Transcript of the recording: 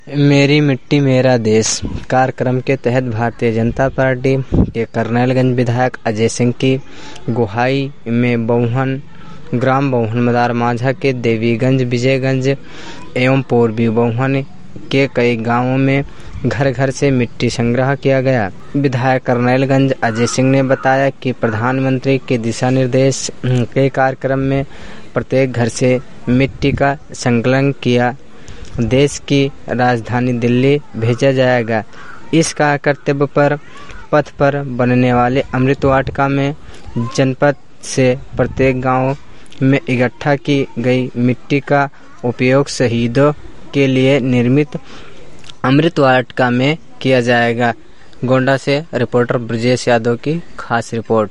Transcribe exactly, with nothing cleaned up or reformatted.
मेरी मिट्टी मेरा देश कार्यक्रम के तहत भारतीय जनता पार्टी के करनैलगंज विधायक अजय सिंह की गुहाई में बौहन ग्राम बौहन मदार माझा के देवीगंज, विजयगंज एवं पूर्वी बौहन के कई गांवों में घर घर से मिट्टी संग्रह किया गया। विधायक करनैलगंज अजय सिंह ने बताया कि प्रधानमंत्री के दिशा निर्देश के कार्यक्रम में प्रत्येक घर से मिट्टी का संकलन किया देश की राजधानी दिल्ली भेजा जाएगा। इस कर्तव्य पर पथ पर बनने वाले अमृत वाटिका में जनपद से प्रत्येक गांव में इकट्ठा की गई मिट्टी का उपयोग शहीदों के लिए निर्मित अमृत वाटिका में किया जाएगा। गोंडा से रिपोर्टर ब्रजेश यादव की खास रिपोर्ट।